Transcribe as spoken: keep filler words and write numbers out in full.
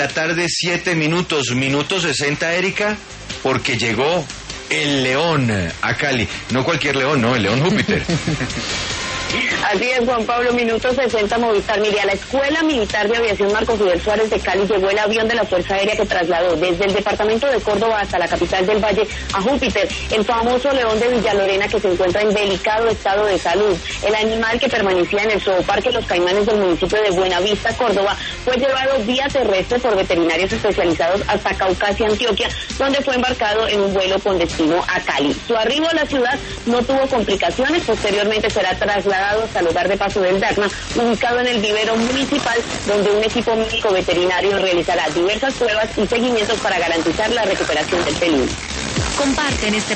La tarde, siete minutos, minuto sesenta, Erika, porque llegó el león a Cali. No cualquier león, no, el león Júpiter. Así es, Juan Pablo, minuto sesenta, Movistar. Mire, a la Escuela Militar de Aviación Marco Fidel Suárez de Cali llegó el avión de la Fuerza Aérea que trasladó desde el departamento de Córdoba hasta la capital del Valle a Júpiter, el famoso león de Villalorena, que se encuentra en delicado estado de salud. El animal, que permanecía en el Zooparque Los Caimanes del municipio de Buenavista, Córdoba, fue llevado vía terrestre por veterinarios especializados hasta Caucasia, Antioquia, donde fue embarcado en un vuelo con destino a Cali. Su arribo a la ciudad no tuvo complicaciones. Posteriormente será trasladado hasta el hogar de paso del Dagma, ubicado en el vivero municipal, donde un equipo médico veterinario realizará diversas pruebas y seguimientos para garantizar la recuperación del felino. Comparten este